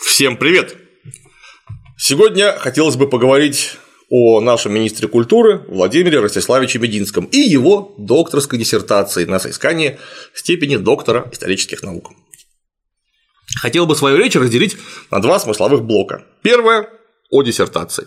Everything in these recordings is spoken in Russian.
Всем привет! Сегодня хотелось бы поговорить о нашем министре культуры Владимире Ростиславиче Мединском и его докторской диссертации на соискание степени доктора исторических наук. Хотел бы свою речь разделить на два смысловых блока. Первая – о диссертации.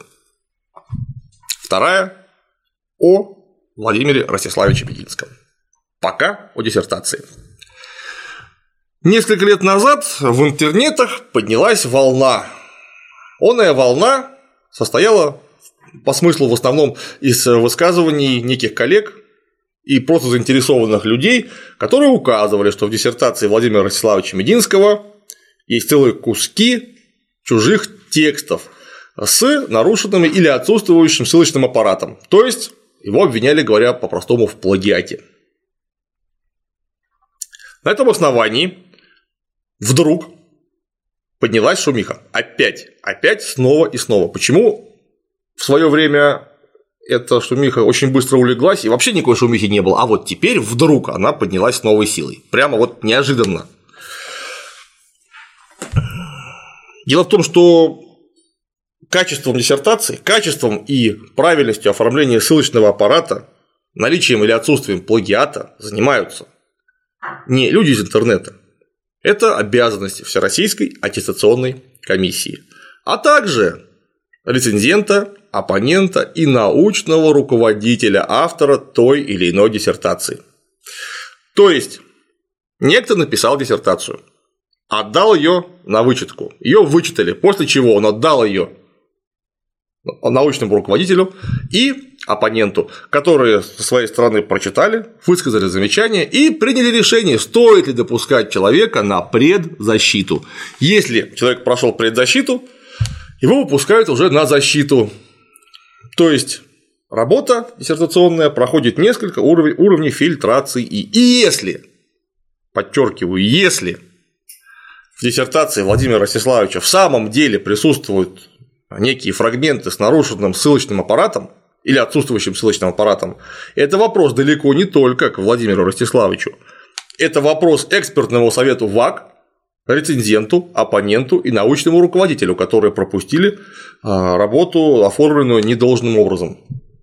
Вторая – о Владимире Ростиславиче Мединском. Пока о диссертации. Несколько лет назад в интернетах поднялась волна. Оная волна состояла по смыслу в основном из высказываний неких коллег и просто заинтересованных людей, которые указывали, что в диссертации Владимира Ростиславича Мединского есть целые куски чужих текстов с нарушенным или отсутствующим ссылочным аппаратом. То есть его обвиняли, говоря по-простому, в плагиате. На этом основании вдруг поднялась шумиха. Опять снова и снова. Почему в свое время эта шумиха очень быстро улеглась и вообще никакой шумихи не было, а вот теперь вдруг она поднялась с новой силой. Прямо вот неожиданно. Дело в том, что качеством диссертации, качеством и правильностью оформления ссылочного аппарата, наличием или отсутствием плагиата занимаются не люди из интернета. Это обязанности Всероссийской аттестационной комиссии, а также рецензента, оппонента и научного руководителя автора той или иной диссертации. То есть некто написал диссертацию, отдал ее на вычетку, ее вычитали, после чего он отдал ее научному руководителю и оппоненту, которые со своей стороны прочитали, высказали замечания и приняли решение, стоит ли допускать человека на предзащиту. Если человек прошел предзащиту, его выпускают уже на защиту. То есть работа диссертационная проходит несколько уровней фильтрации. И если, подчеркиваю, если в диссертации Владимира Ростиславича в самом деле присутствуют некие фрагменты с нарушенным ссылочным аппаратом или отсутствующим ссылочным аппаратом, это вопрос далеко не только к Владимиру Ростиславичу. Это вопрос экспертному совету ВАК, рецензенту, оппоненту и научному руководителю, которые пропустили работу, оформленную недолжным образом.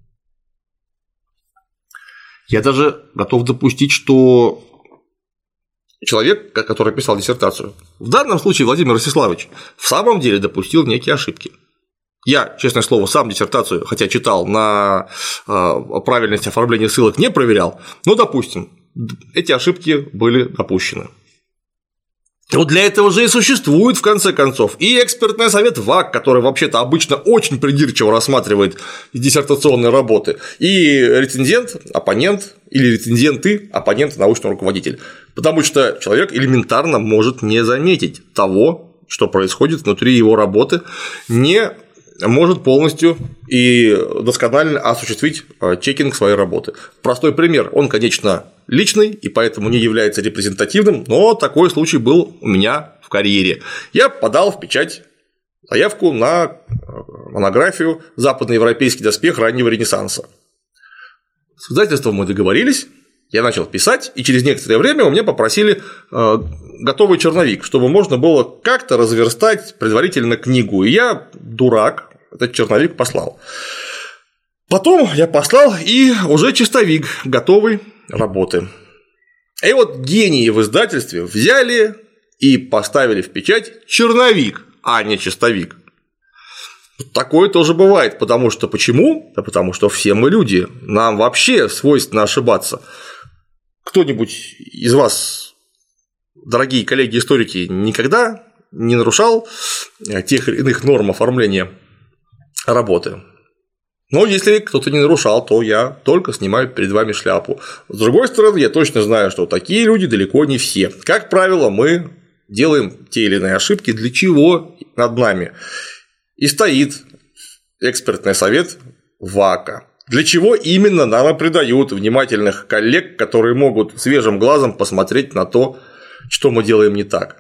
Я даже готов допустить, что человек, который писал диссертацию, в данном случае Владимир Ростиславич, в самом деле допустил некие ошибки. Я, честное слово, сам диссертацию, хотя читал, на правильность оформления ссылок не проверял, но, допустим, эти ошибки были допущены. Вот для этого же и существует, в конце концов, и экспертный совет ВАК, который вообще-то обычно очень придирчиво рассматривает диссертационные работы, и рецензент, оппонент, или рецензенты, оппонент, научный руководитель. Потому что человек элементарно может не заметить того, что происходит внутри его работы, не может полностью и досконально осуществить чекинг своей работы. Простой пример. Он, конечно, личный и поэтому не является репрезентативным, но такой случай был у меня в карьере. Я подал в печать заявку на монографию «Западноевропейский доспех раннего Ренессанса». С издательством мы договорились, я начал писать, и через некоторое время у меня попросили готовый черновик, чтобы можно было как-то разверстать предварительно книгу. И я, дурак, этот черновик послал. Потом я послал и уже чистовик готовой работы. И вот гении в издательстве взяли и поставили в печать черновик, а не чистовик. Такое тоже бывает, потому что почему? Да потому что все мы люди, нам вообще свойственно ошибаться. Кто-нибудь из вас, дорогие коллеги-историки, никогда не нарушал тех или иных норм оформления работы? Но если кто-то не нарушал, то я только снимаю перед вами шляпу. С другой стороны, я точно знаю, что такие люди далеко не все. Как правило, мы делаем те или иные ошибки, для чего над нами и стоит экспертный совет ВАКа. Для чего именно нам и придают внимательных коллег, которые могут свежим глазом посмотреть на то, что мы делаем не так.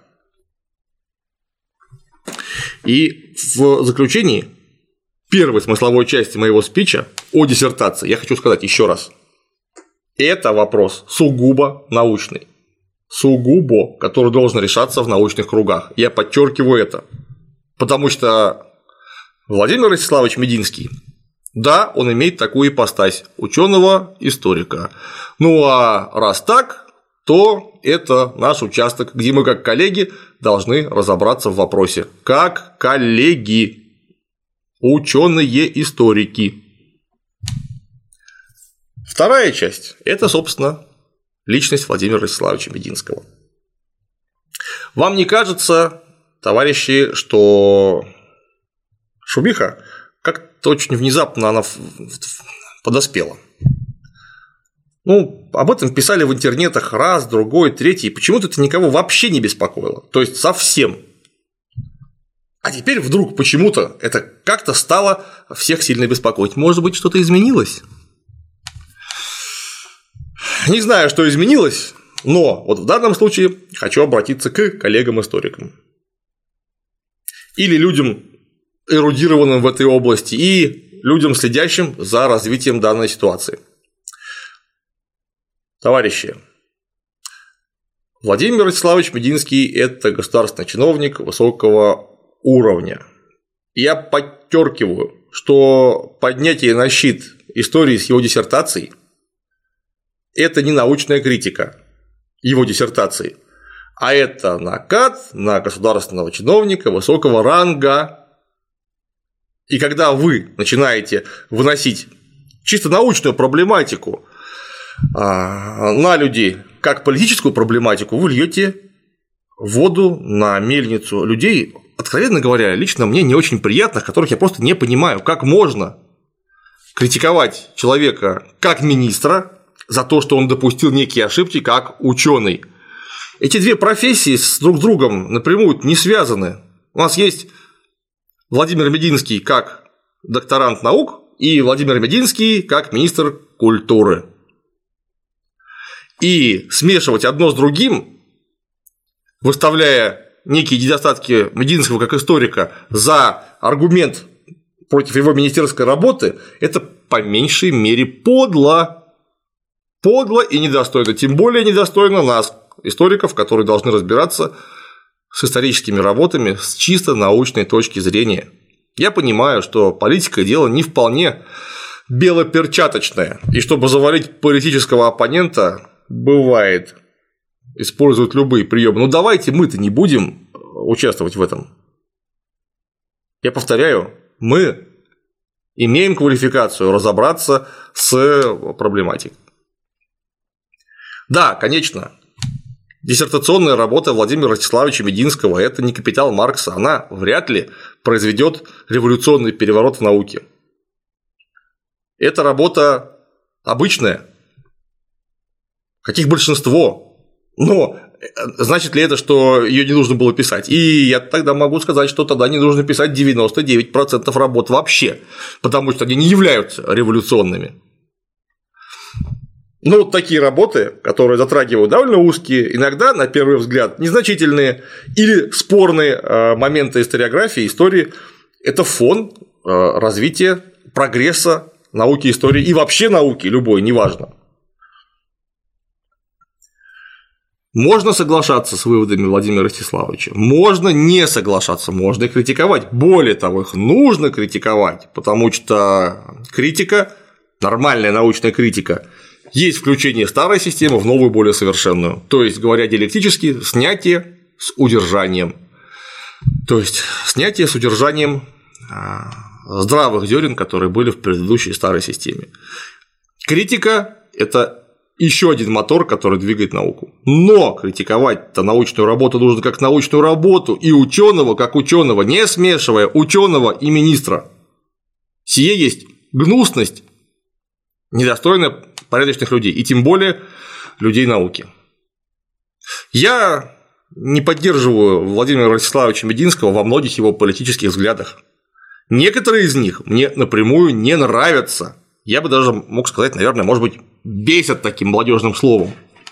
И в заключении первой смысловой части моего спича о диссертации я хочу сказать еще раз. Это вопрос сугубо научный. Сугубо, который должен решаться в научных кругах. Я подчеркиваю это. Потому что Владимир Ростиславович Мединский, да, он имеет такую ипостась ученого-историка. Ну а раз так, то это наш участок, где мы как коллеги должны разобраться в вопросе. Как коллеги, ученые-историки. Вторая часть – это, собственно, личность Владимира Ростиславовича Мединского. Вам не кажется, товарищи, что шумиха как-то очень внезапно она подоспела? Ну, об этом писали в интернетах раз, другой, третий, и почему-то это никого вообще не беспокоило. То есть совсем. А теперь вдруг почему-то это как-то стало всех сильно беспокоить. Может быть, что-то изменилось? Не знаю, что изменилось, но вот в данном случае хочу обратиться к коллегам-историкам. Или людям, эрудированным в этой области, и людям, следящим за развитием данной ситуации. Товарищи, Владимир Ростиславович Мединский – это государственный чиновник высокого уровня. Я подчеркиваю, что поднятие на щит истории с его диссертацией – это не научная критика его диссертации, а это накат на государственного чиновника высокого ранга. И когда вы начинаете выносить чисто научную проблематику на людей как политическую проблематику, вы льете воду на мельницу людей, откровенно говоря, лично мне не очень приятных, которых я просто не понимаю, как можно критиковать человека как министра за то, что он допустил некие ошибки как ученый. Эти две профессии друг с другом напрямую не связаны. У нас есть Владимир Мединский как докторант наук и Владимир Мединский как министр культуры. И смешивать одно с другим, выставляя некие недостатки Мединского как историка за аргумент против его министерской работы, это по меньшей мере подло. Подло и недостойно. Тем более недостойно нас, историков, которые должны разбираться с историческими работами с чисто научной точки зрения. Я понимаю, что политика – дело не вполне белоперчаточное, и чтобы завалить политического оппонента, бывает, используют любые приемы. Но давайте мы-то не будем участвовать в этом. Я повторяю, мы имеем квалификацию разобраться с проблематикой. Да, конечно, диссертационная работа Владимира Ростиславовича Мединского – это не «Капитал» Маркса, она вряд ли произведет революционный переворот в науке. Это работа обычная, каких большинство, но значит ли это, что ее не нужно было писать? И я тогда могу сказать, что тогда не нужно писать 99% работ вообще, потому что они не являются революционными. Но вот такие работы, которые затрагивают довольно узкие, иногда, на первый взгляд, незначительные или спорные моменты историографии, истории – это фон развития, прогресса науки, истории и вообще науки, любой, неважно. Можно соглашаться с выводами Владимира Ростиславовича, можно не соглашаться, можно критиковать. Более того, их нужно критиковать, потому что критика, нормальная научная критика, есть включение старой системы в новую, более совершенную. То есть, говоря диалектически, снятие с удержанием. То есть, снятие с удержанием здравых зерен, которые были в предыдущей старой системе. Критика – это еще один мотор, который двигает науку. Но критиковать-то научную работу нужно как научную работу, и ученого как ученого, не смешивая ученого и министра. Сие есть гнусность, недостойная порядочных людей, и тем более людей науки. Я не поддерживаю Владимира Ростиславовича Мединского во многих его политических взглядах. Некоторые из них мне напрямую не нравятся. Я бы даже мог сказать, наверное, может быть, бесят таким молодежным словом.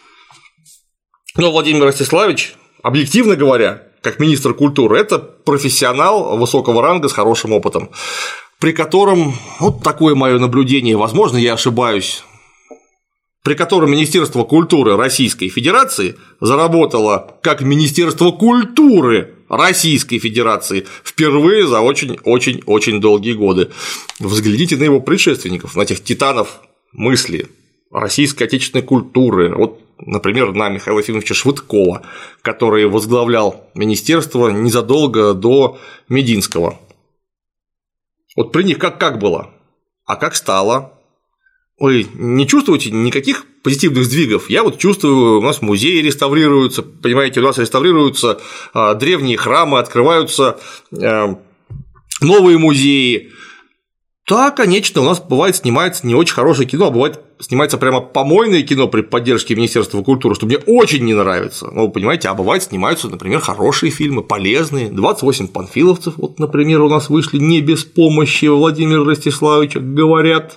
Но Владимир Ростиславович, объективно говоря, как министр культуры, это профессионал высокого ранга с хорошим опытом, при котором, вот такое мое наблюдение, возможно, я ошибаюсь, при котором Министерство культуры Российской Федерации заработало как Министерство культуры Российской Федерации впервые за очень-очень-очень долгие годы. Взгляните на его предшественников, на этих титанов мысли, российской отечественной культуры. Вот, например, на Михаила Ефимовича Швыдкова, который возглавлял министерство незадолго до Мединского. Вот при них как было, а как стало? Вы не чувствуете никаких позитивных сдвигов? Я вот чувствую, у нас музеи реставрируются, понимаете, у нас реставрируются древние храмы, открываются новые музеи. Да, конечно, у нас бывает снимается не очень хорошее кино, а бывает снимается прямо помойное кино при поддержке Министерства культуры, что мне очень не нравится. Ну, вы понимаете, а бывает снимаются, например, хорошие фильмы, полезные. 28 панфиловцев, вот, например, у нас вышли не без помощи Владимира Ростиславовича, говорят.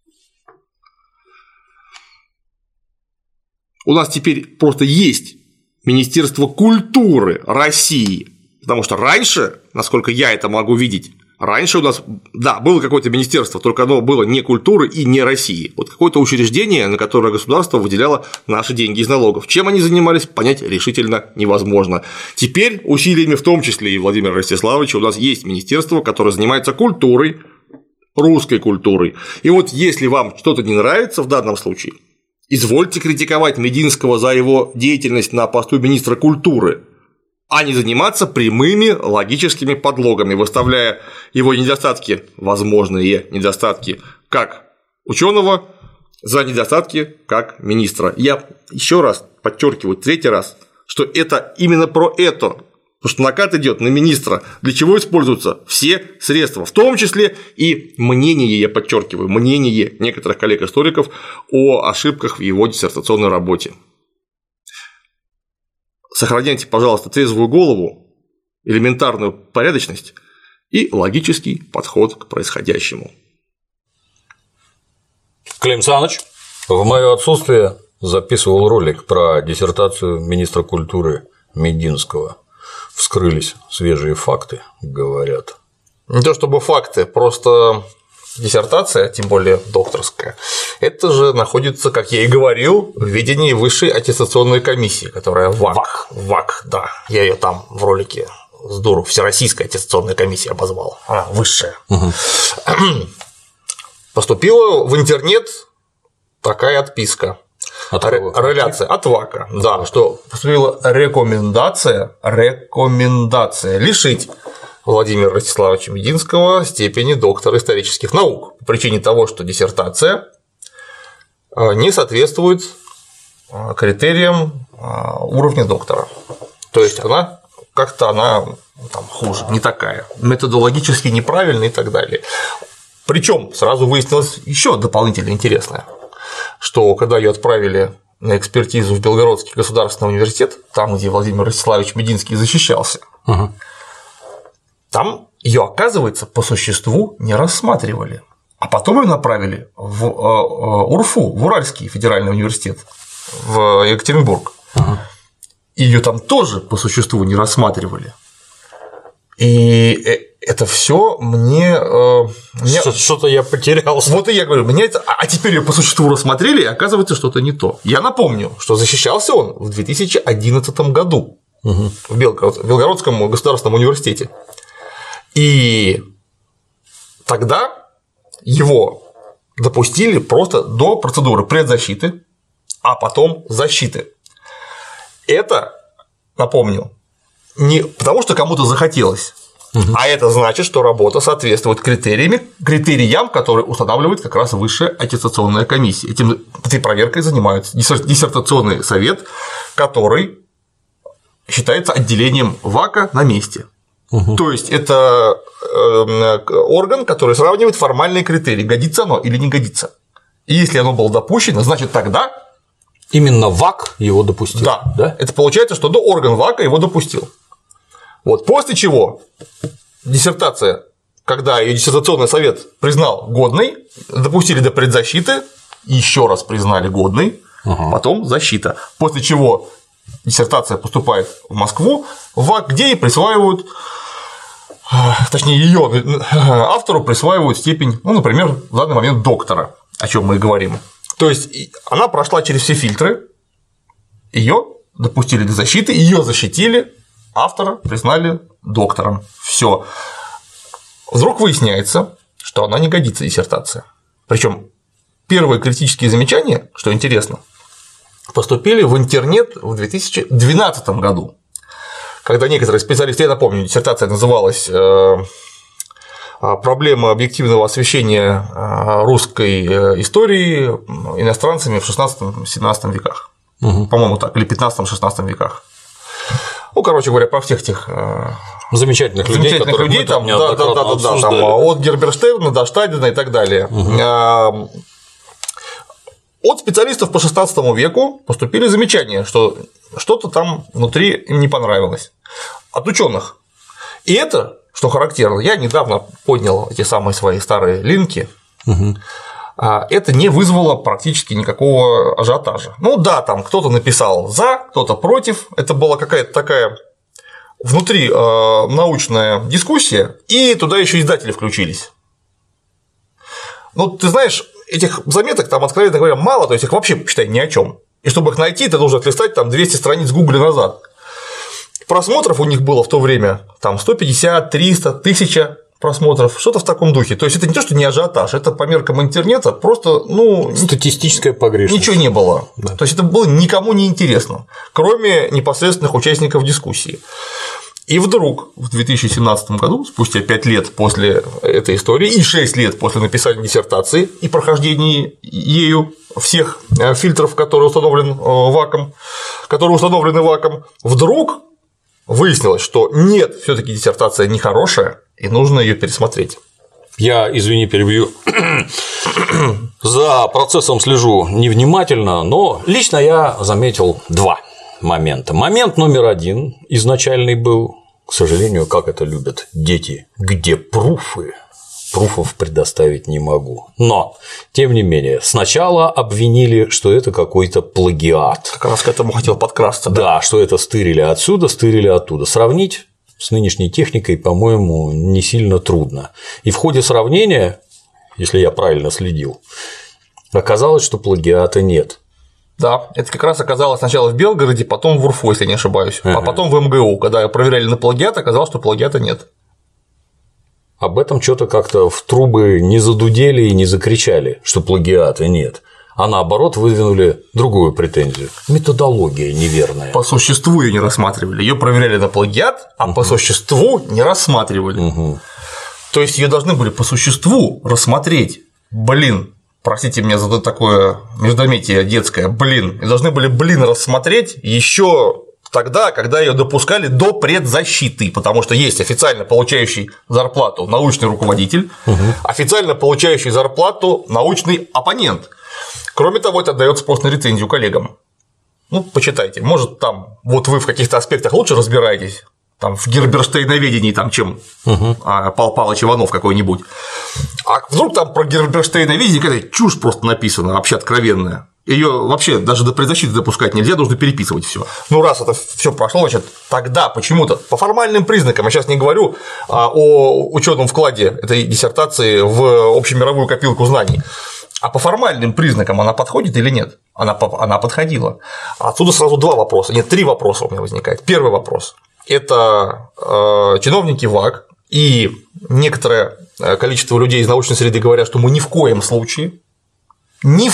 У нас теперь просто есть Министерство культуры России, потому что раньше, насколько я это могу видеть, раньше у нас, да, было какое-то министерство, только оно было не культуры и не России. Вот какое-то учреждение, на которое государство выделяло наши деньги из налогов. Чем они занимались, понять решительно невозможно. Теперь усилиями, в том числе и Владимира Ростиславовича, у нас есть министерство, которое занимается культурой, русской культурой. И вот если вам что-то не нравится в данном случае, извольте критиковать Мединского за его деятельность на посту министра культуры, а не заниматься прямыми логическими подлогами, выставляя его недостатки, возможные недостатки, как ученого, за недостатки как министра. Я еще раз подчеркиваю, третий раз, что это именно про это. Потому что накат идет на министра, для чего используются все средства, в том числе и мнение, я подчеркиваю, мнение некоторых коллег-историков о ошибках в его диссертационной работе. Сохраняйте, пожалуйста, трезвую голову, элементарную порядочность и логический подход к происходящему. Клим Саныч, в мое отсутствие записывал ролик про диссертацию министра культуры Мединского. Вскрылись свежие факты, говорят. Не то чтобы факты, просто диссертация, тем более докторская, это же находится, как я и говорил, в ведении Высшей аттестационной комиссии, которая ВАК, да, я ее там в ролике с дуру Всероссийская аттестационная комиссия обозвал, она высшая. Поступила в интернет такая отписка. Реляция от ВАКа, да, что поступила рекомендация лишить Владимира Ростиславовича Мединского степени доктора исторических наук по причине того, что диссертация не соответствует критериям уровня доктора. То есть она там хуже, не такая, методологически неправильная и так далее. Причем сразу выяснилось еще дополнительно интересное, что когда ее отправили на экспертизу в Белгородский государственный университет, там, где Владимир Ростиславович Мединский защищался, там ее, оказывается, по существу не рассматривали. А потом ее направили в УРФУ, в Уральский федеральный университет, в Екатеринбург. Ее там тоже по существу не рассматривали. И это все мне что-то я потерялся. Вот и я говорю, меня это. А теперь ее по существу рассмотрели, и оказывается, что-то не то. Я напомню, что защищался он в 2011 году в Белгородском государственном университете. И тогда его допустили просто до процедуры предзащиты, а потом защиты. Это, напомню, не потому, что кому-то захотелось, а это значит, что работа соответствует критериям, которые устанавливает как раз Высшая аттестационная комиссия. Этой проверкой занимается диссертационный совет, который считается отделением ВАКа на месте. То есть это орган, который сравнивает формальные критерии, годится оно или не годится. И если оно было допущено, значит тогда. Именно ВАК его допустил. Да. Это получается, что орган ВАКа его допустил. Вот. После чего диссертация, когда ее диссертационный совет признал годной, допустили до предзащиты, еще раз признали годной, потом защита. После чего диссертация поступает в Москву, в ВАК, где ей присваивают, точнее, ее автору присваивают степень, например, в данный момент доктора, о чем мы и говорим. То есть она прошла через все фильтры, ее допустили до защиты, ее защитили, автора признали доктором. Все. Вдруг выясняется, что она не годится, диссертация. Причем первые критические замечания, что интересно, поступили в интернет в 2012 году, когда некоторые специалисты, я напомню, диссертация называлась «Проблема объективного освещения русской истории иностранцами в 16-17 веках», по-моему, так, или 15-16 веках. Ну, короче говоря, про всех тех замечательных людей, там, там, от Герберштейна до Штайдена и так далее. От специалистов по 16 веку поступили замечания, что что-то там внутри им не понравилось. От ученых. И это, что характерно, я недавно поднял эти самые свои старые линки. Это не вызвало практически никакого ажиотажа. Ну да, там кто-то написал за, кто-то против. Это была какая-то такая внутри научная дискуссия, и туда еще издатели включились. Ну, ты знаешь, этих заметок там, откровенно говоря, мало, то есть их вообще, считай, ни о чем. И чтобы их найти, ты должен отлистать там 200 страниц Гугля назад. Просмотров у них было в то время там 150, 300, 1000 просмотров, что-то в таком духе. То есть это не то, что не ажиотаж, это по меркам интернета просто, ну, статистическая погрешность. Ничего не было. Да. То есть это было никому не интересно, кроме непосредственных участников дискуссии. И вдруг в 2017 году, спустя 5 лет после этой истории и 6 лет после написания диссертации и прохождения ею всех фильтров, которые установлены ВАКом, вдруг выяснилось, что нет, все-таки диссертация нехорошая, и нужно ее пересмотреть. Я, извини, перебью. За процессом слежу невнимательно, но лично я заметил два момента. Момент номер один изначальный был, к сожалению, как это любят дети, где пруфы. Пруфов предоставить не могу. Но, тем не менее, сначала обвинили, что это какой-то плагиат. Как раз к этому хотел подкрасться. Да, что это стырили отсюда, стырили оттуда. Сравнить с нынешней техникой, по-моему, не сильно трудно. И в ходе сравнения, если я правильно следил, оказалось, что плагиата нет. Да, это как раз оказалось сначала в Белгороде, потом в УРФУ, если не ошибаюсь, а потом в МГУ. Когда проверяли на плагиат, оказалось, что плагиата нет. Об этом что-то как-то в трубы не задудели и не закричали, что плагиата нет, а наоборот выдвинули другую претензию – методология неверная. По существу ее не рассматривали, ее проверяли на плагиат, а по существу не рассматривали. То есть ее должны были по существу рассмотреть. Блин, простите меня за такое междометие детское, блин, и должны были, рассмотреть еще тогда, когда ее допускали до предзащиты, потому что есть официально получающий зарплату научный руководитель, официально получающий зарплату научный оппонент. Кроме того, это отдает спрос на рецензию коллегам. Ну, почитайте, может, там вот вы в каких-то аспектах лучше разбираетесь, там в герберштейноведении, там, чем Пал Палыч Иванов какой-нибудь. А вдруг там про герберштейноведение какая-то чушь просто написана, вообще откровенная. Ее вообще даже до предзащиты допускать нельзя, нужно переписывать все. Ну, раз это все прошло, значит, тогда почему-то по формальным признакам, я сейчас не говорю о учетном вкладе этой диссертации в общемировую копилку знаний, а по формальным признакам она подходит или нет? Она подходила. Отсюда сразу два вопроса, нет, три вопроса у меня возникает. Первый вопрос – это чиновники ВАК и некоторое количество людей из научной среды говорят, что мы ни в коем случае не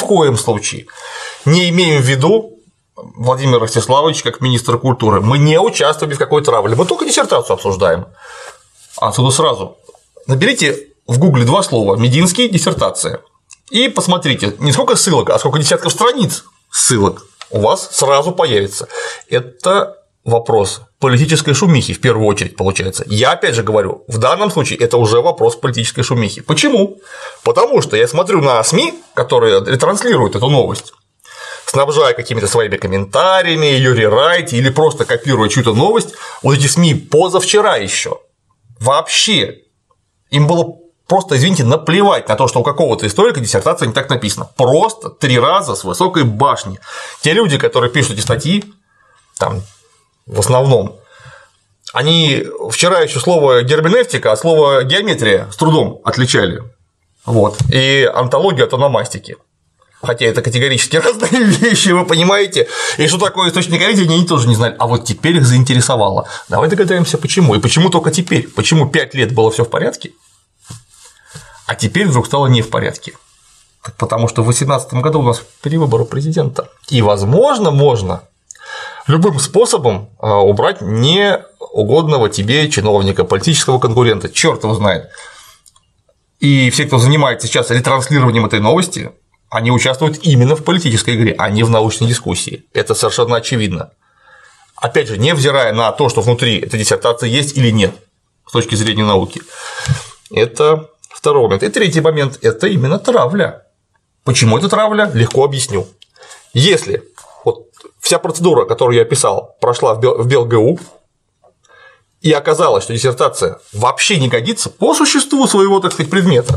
имеем в виду Владимир Ростиславович как министр культуры, мы не участвовали в какой-то травле, мы только диссертацию обсуждаем. Отсюда сразу наберите в Гугле два слова «Мединский», «диссертация» и посмотрите не сколько ссылок, а сколько десятков страниц ссылок у вас сразу появится. Это вопрос политической шумихи в первую очередь получается. Я опять же говорю, в данном случае это уже вопрос политической шумихи. Почему? Потому что я смотрю на СМИ, которые ретранслируют эту новость, снабжая какими-то своими комментариями, ее рерайте или просто копируя чью-то новость. Вот эти СМИ позавчера еще вообще им было просто, извините, наплевать на то, что у какого-то историка диссертация не так написана. Просто 3 раза с высокой башни. Те люди, которые пишут эти статьи, там в основном, они вчера еще слово герменевтика от слова геометрия с трудом отличали. Вот. И антологию от ономастики. хотя это категорически разные вещи, вы понимаете, и что такое источник видения, они тоже не знали, а вот теперь их заинтересовало. Давай догадаемся, почему, и почему только теперь, почему 5 лет было все в порядке, а теперь вдруг стало не в порядке. Потому что в 2018 году у нас перевыборы президента, и, возможно, можно любым способом убрать неугодного тебе чиновника, политического конкурента, черт его знает. И все, кто занимается сейчас ретранслированием этой новости, они участвуют именно в политической игре, а не в научной дискуссии. Это совершенно очевидно. Опять же, невзирая на то, что внутри этой диссертации есть или нет с точки зрения науки. Это второй момент. И третий момент – это именно травля. Почему это травля? Легко объясню. Если вот вся процедура, которую я описал, прошла в БелГУ, и оказалось, что диссертация вообще не годится по существу своего, так сказать, предмета,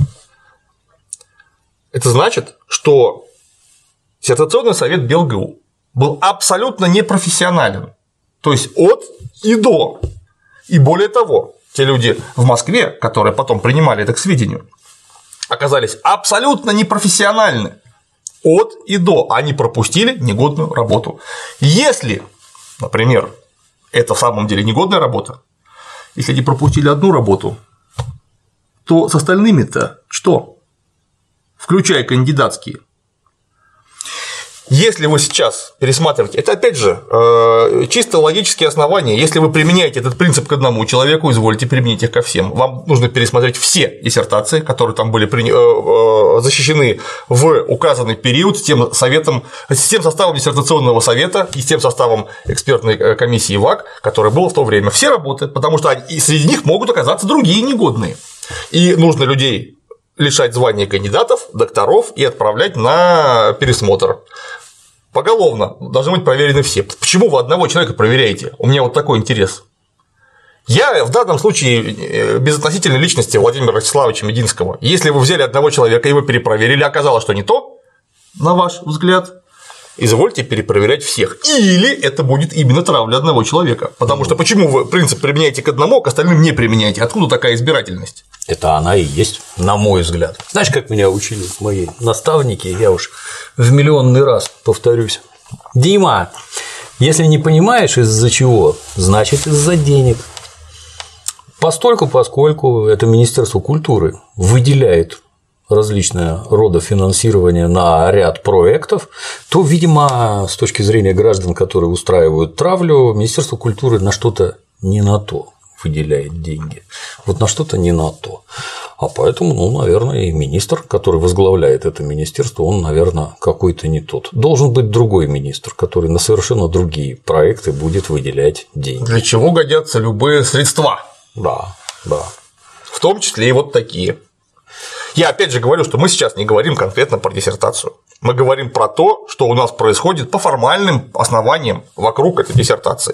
это значит, что диссертационный совет БелГУ был абсолютно непрофессионален, то есть от и до. И более того, те люди в Москве, которые потом принимали это к сведению, оказались абсолютно непрофессиональны от и до, они пропустили негодную работу. Если, например, это в самом деле негодная работа, если они пропустили одну работу, то с остальными-то что? Включая кандидатские. Если вы сейчас пересматриваете, это опять же чисто логические основания. Если вы применяете этот принцип к одному человеку, извольте применить их ко всем. Вам нужно пересмотреть все диссертации, которые там были защищены в указанный период с тем составом диссертационного совета и с тем составом экспертной комиссии ВАК, который был в то время. Все работы, потому что среди них могут оказаться другие негодные. И нужно людей лишать звания кандидатов, докторов и отправлять на пересмотр. Поголовно должны быть проверены все. Почему вы одного человека проверяете? У меня вот такой интерес. Я в данном случае безотносительной личности Владимира Ростиславовича Мединского. Если вы взяли одного человека и его перепроверили, оказалось, что не то, на ваш взгляд, извольте перепроверять всех. Или это будет именно травля одного человека. Потому что почему вы принцип применяете к одному, а к остальным не применяете? Откуда такая избирательность? Это она и есть, на мой взгляд. Знаешь, как меня учили мои наставники, я уж в миллионный раз повторюсь. Дима, если не понимаешь, из-за чего, значит, из-за денег. Поскольку это Министерство культуры выделяет различные рода финансирования на ряд проектов, то, видимо, с точки зрения граждан, которые устраивают травлю, Министерство культуры на что-то не на то выделяет деньги. Вот на что-то не на то. А поэтому, наверное, и министр, который возглавляет это министерство, он, наверное, какой-то не тот. Должен быть другой министр, который на совершенно другие проекты будет выделять деньги. Для чего годятся любые средства? Да. В том числе и вот такие. Я опять же говорю, что мы сейчас не говорим конкретно про диссертацию. Мы говорим про то, что у нас происходит по формальным основаниям вокруг этой диссертации.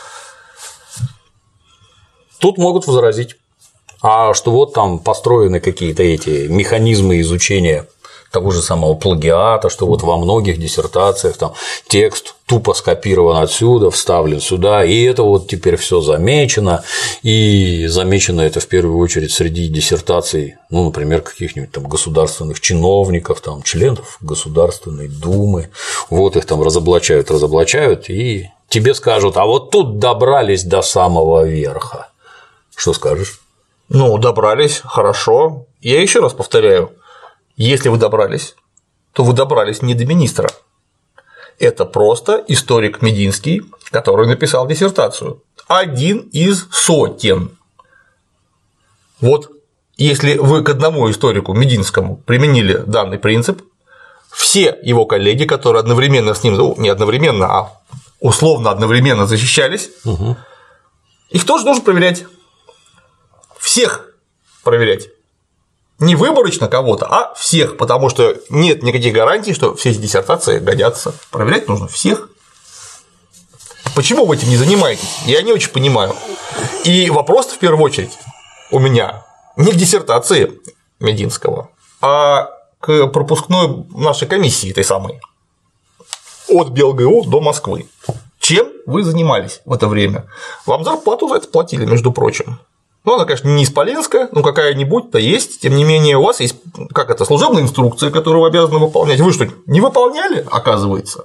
Тут могут возразить, а что вот там построены какие-то эти механизмы изучения того же самого плагиата, что вот во многих диссертациях там текст тупо скопирован отсюда, вставлен сюда, и это вот теперь все замечено, и замечено это в первую очередь среди диссертаций, например, каких-нибудь там государственных чиновников, там членов Государственной Думы, вот их там разоблачают, и тебе скажут, а вот тут добрались до самого верха. Что скажешь? Добрались, хорошо. Я еще раз повторяю, если вы добрались, то вы добрались не до министра. Это просто историк Мединский, который написал диссертацию. Один из сотен. Вот если вы к одному историку Мединскому применили данный принцип, все его коллеги, которые одновременно с ним, не одновременно, а условно одновременно защищались, их тоже нужно проверять. Всех проверять. Не выборочно кого-то, а всех, потому что нет никаких гарантий, что все эти диссертации годятся. Проверять нужно всех. Почему вы этим не занимаетесь? Я не очень понимаю. И вопрос в первую очередь у меня не к диссертации Мединского, а к пропускной нашей комиссии этой самой от БелГУ до Москвы. Чем вы занимались в это время? Вам зарплату за это платили, между прочим. Ну, она, конечно, не исполинская, но какая-нибудь-то есть. Тем не менее, у вас есть, служебная инструкция, которую вы обязаны выполнять. Вы что, не выполняли, оказывается?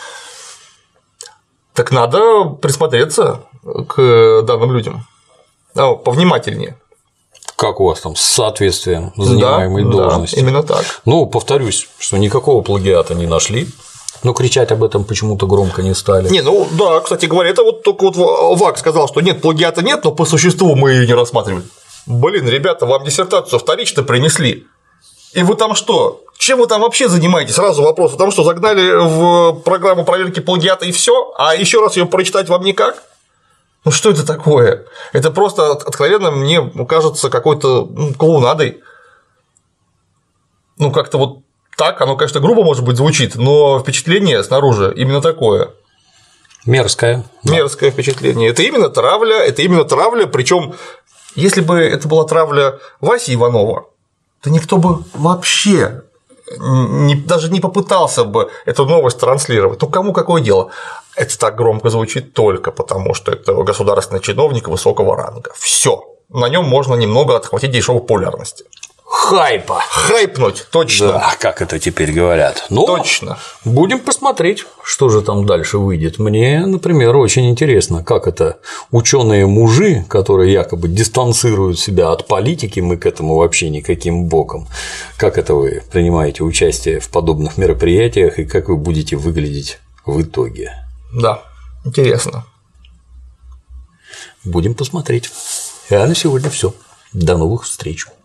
Так надо присмотреться к данным людям. Повнимательнее. Как у вас там с соответствием занимаемой должности? Да, именно так. Ну, повторюсь, что никакого плагиата не нашли, но кричать об этом почему-то громко не стали. Не, ну да, кстати говоря, это вот только ВАК сказал, что нет, плагиата нет, но по существу мы ее не рассматривали. Блин, ребята, вам диссертацию вторично принесли. И вы там что? Чем вы там вообще занимаетесь? Сразу вопрос. Вы там что, загнали в программу проверки плагиата и все? А еще раз ее прочитать вам никак? Ну что это такое? Это просто откровенно мне кажется какой-то клоунадой. Ну как-то вот так, оно, конечно, грубо, может быть, звучит, но впечатление снаружи именно такое. Мерзкое. Мерзкое впечатление. Это именно травля, причем, если бы это была травля Васи Иванова, то никто бы вообще даже не попытался бы эту новость транслировать. Ну, кому какое дело? Это так громко звучит только потому, что это государственный чиновник высокого ранга. Все. На нем можно немного отхватить дешевой популярности. Хайпа. Хайпнуть, точно. Да, как это теперь говорят. Ну, точно. Будем посмотреть, что же там дальше выйдет. Мне, например, очень интересно, как это ученые-мужи, которые якобы дистанцируют себя от политики, мы к этому вообще никаким боком. Как это вы принимаете участие в подобных мероприятиях и как вы будете выглядеть в итоге? Да, интересно. Будем посмотреть. А на сегодня все. До новых встреч.